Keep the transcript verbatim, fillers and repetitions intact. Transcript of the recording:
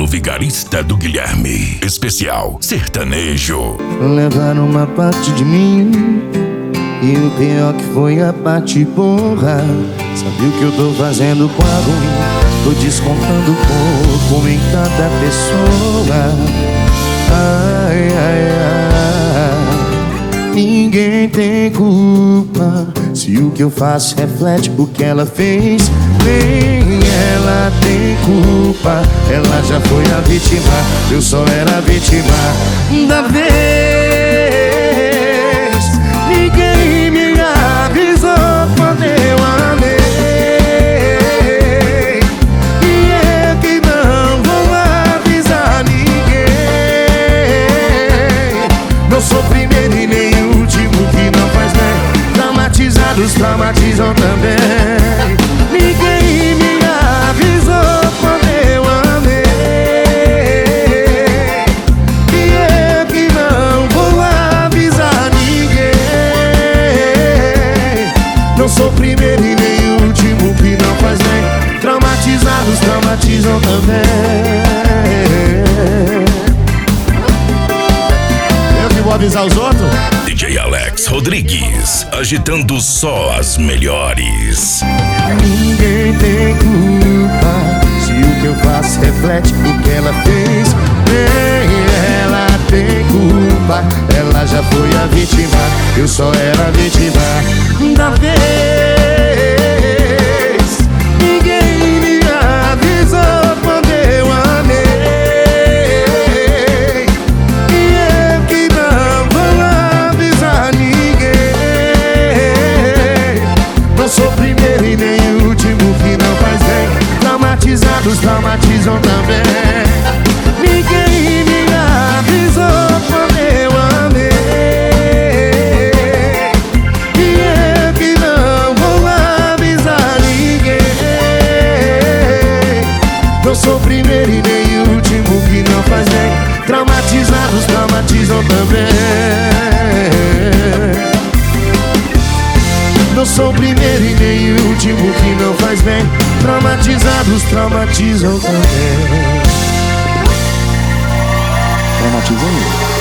no Vigarista do Guilherme. Especial sertanejo. Levaram uma parte de mim, e o pior que foi a parte porra. Sabe o que eu tô fazendo com a ruim? Tô descontando pouco em cada pessoa. Ai, ai, ai. Ninguém tem culpa se o que eu faço reflete o que ela fez. Nem ela tem culpa, ela já foi a vítima, eu só era a vítima da vez. Ninguém me avisou quando eu amei, e eu que não vou avisar ninguém. Não sou primeiro e nem último, que não faz bem. Traumatizados traumatizam também. Ninguém me avisou quando eu amei, e eu que não vou avisar ninguém. Não sou primeiro e nem último, que não faz bem. Traumatizados traumatizam também. Eu que vou avisar os outros? D J Alex Rodrigues, agitando só as melhores. Ninguém tem culpa se o que eu faço reflete o que ela fez. Nem ela tem culpa, ela já foi a vítima, eu só era a vítima da vez. Ninguém me avisou quando eu amei, e eu que não vou avisar ninguém. Não sou primeiro e nem último, que não faz bem. Traumatizados traumatizam também. Ninguém me avisou quando eu amei, e eu que não vou avisar ninguém. Não sou primeiro e nem último, que não faz bem. Traumatizados traumatizam também. Não sou primeiro e nem último, que não faz bem. Traumatizados traumatizam também. Traumatizam.